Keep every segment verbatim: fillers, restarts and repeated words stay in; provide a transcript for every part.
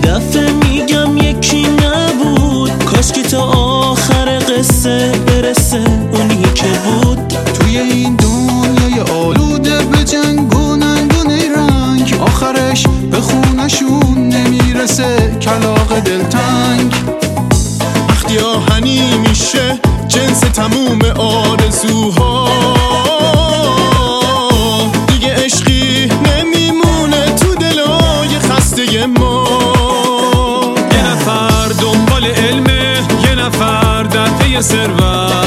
دفعه میگم یکی نبود، کاش که تا آخر قصه برسه اونی که بود. توی این دنیای آلوده به جنگ و ننگ و نیرنگ، آخرش به خونشون نمیرسه کلاغ دلتنگ. وقتی آهنی میشه جنس تموم آرزوها، دیگه عشقی نمیمونه تو دلای خسته ما. یه نفر دنبال علمه، یه نفر در پی ثروت،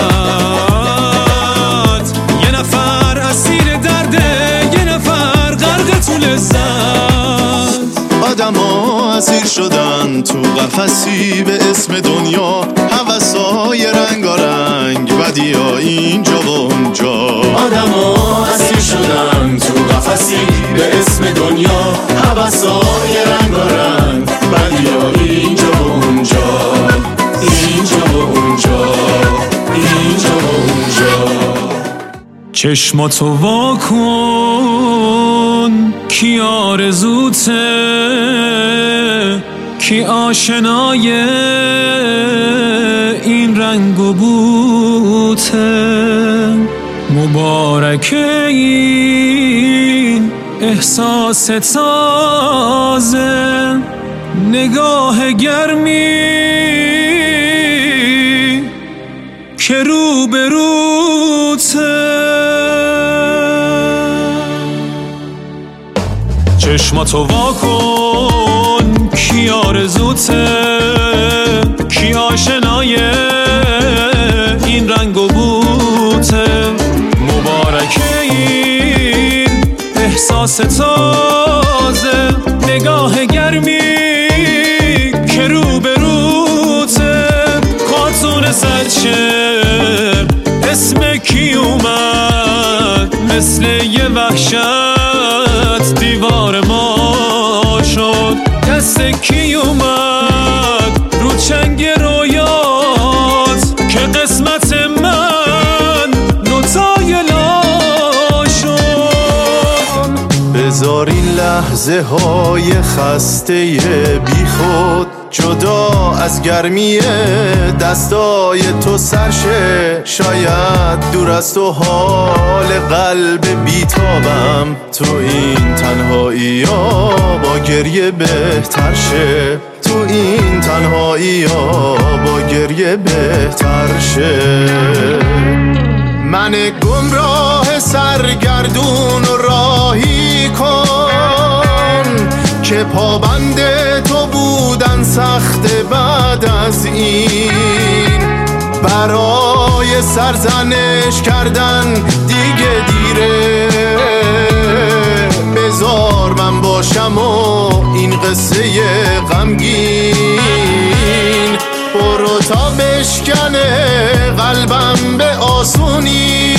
یه نفر اسیر درده، یه نفر غرق تو لذت. آدم ها اسیر شدن تو قفسی به اسم دنیا، هوسای رنگارنگ بدیا اینجا و اونجا. آدم ها اسیر شدن تو قفسی به اسم دنیا، هوسای رنگارنگ بدیا اینجا و اونجا، اینجا و اونجا، اینجا و اونجا. چشماتو وا کن کی آرزوته، کی آشنای این رنگ و بوته. مبارکه این احساس تازه، نگاه گرمی که رو به روته. چشماتو وا کن کی آرزوته، کی آشنای این رنگ و بوته. مبارکه این احساس تازه، نگاه گرمی که رو به روته. خاتون سرچه اسم کی اومد، مثل یه وحشت دیوار ما شد. دست کی اومد رو چنگ رویات، که قسمت من نوتای لا شد. بذار این لحظه های خسته بی خود، جدا از گرمی دستای تو سرشه. شاید دور از تو حال قلب بیتابم، تو این تنهایی ها با گریه بهتر شه. تو این تنهایی ها با گریه بهتر شه. من گمراه سرگردون و راهی کن، که پابند تو بودن سخت بعد از این. برای سرزنش کردن دیگه دیره، بذار من باشم و این قصه غمگین. برو تا بشکنه قلبم به آسونی،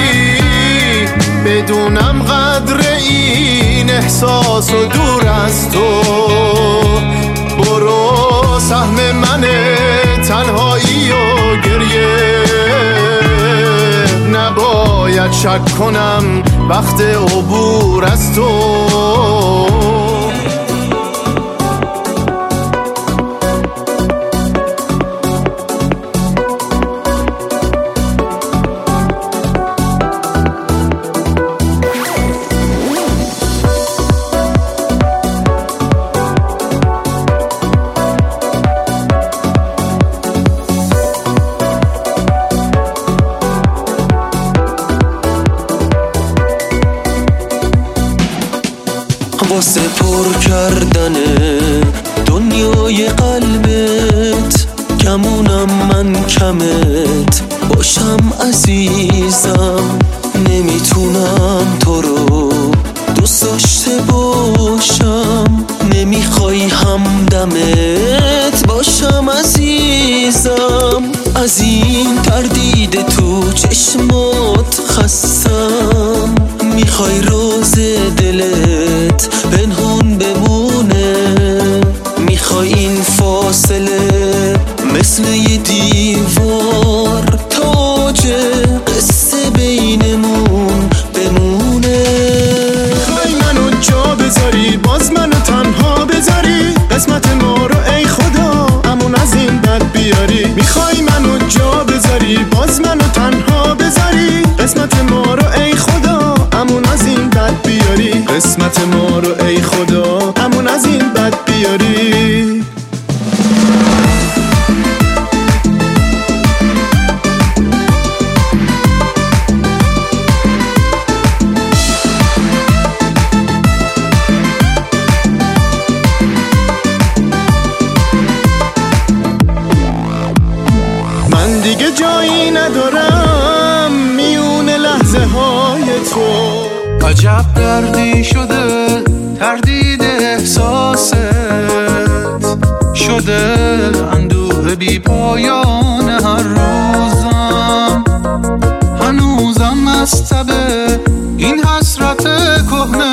بدونم قدر این احساس و دور از تو. برو سهم من تنهایی و گریه، نباید شک کنم وقت عبور از تو. واسه پر کردن دنیای قلبت، کمونم من کمت باشم عزیزم. نمیتونم تو رو دوست داشته باشم، نمیخوای همدمت باشم عزیزم. از این تردید تو چشمات خستم، میخوای روز دلت پنهون بمونه. میخوای این فاصله مثل یه دیوار تاج قصه بینمون بمونه. میخوای منو جا بذاری، باز منو تنها بذاری، قسمت ما دیگه جایی ندارم میون لحظه های تو. عجب دردی شده تردید احساست، شده اندوه بی پایان هر روزم، هنوزم مستبه این حسرت کهنه،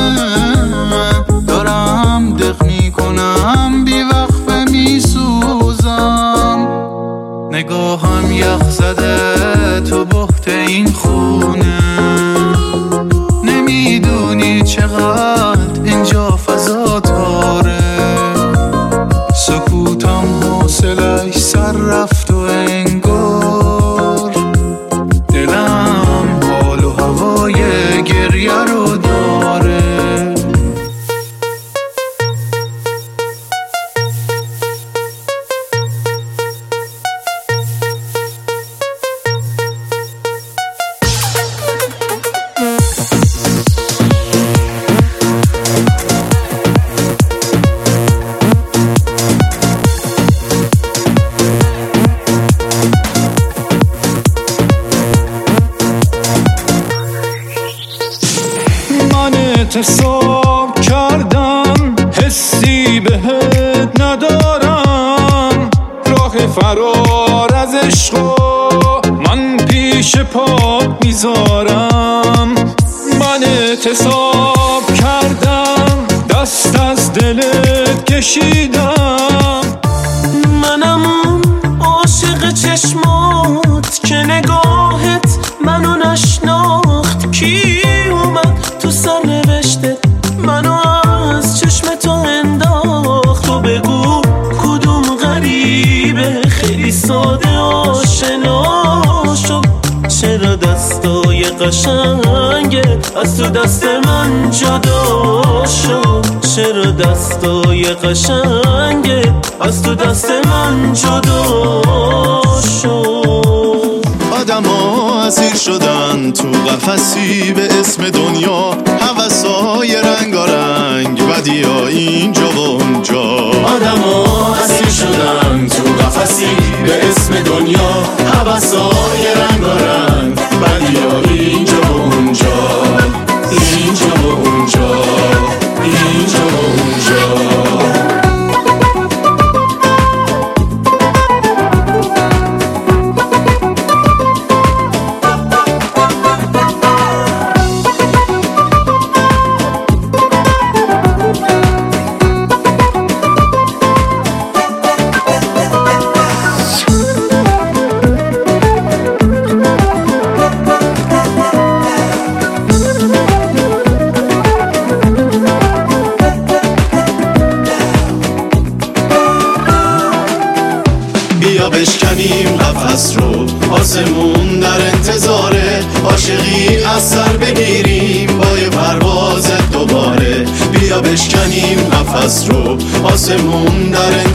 دارم دق میکنم بی وقفه میسوزم، نگاهم یخ زده تو بحت این خونه، نمیدونی چقدر اینجا فضا تاره، سکوتم حوصله‌اش سر رفت و انگار دلم حال و هوای گریه رو داره. اعتصاب کردم حسی بهت ندارم، راه فرار از عشق من پیش پات میذارم، من اعتصاب کردم دست از دلت کشیدم، منم اون عاشق چشمات که نگاهت منو نشناخت، کی اومد تو سرنوشتت منو از چشم تو انداخت، تو بگو کدوم غریبه خیلی ساده آشنا شد، چرا دستای قشنگت از تو دست من جدا شد، چرا دستای قشنگت از تو دست من جدا شد. آدم ها اسیر شدن تو قفسی به اسم دنیا، هوسای رنگارنگ بدیا اینجا و اونجا. آدم ها اسیر شدن تو قفسی به اسم دنیا، هوسای رنگارنگ بدیا اینجا و اونجا، اینجا و اونجا، اینجا و اونجا. بیا بشکنیم قفس رو، آسمون در انتظاره، عاشقی از سر بگیریم با یه پرواز دوباره. بیا بشکنیم قفس رو، آسمون در انتظاره،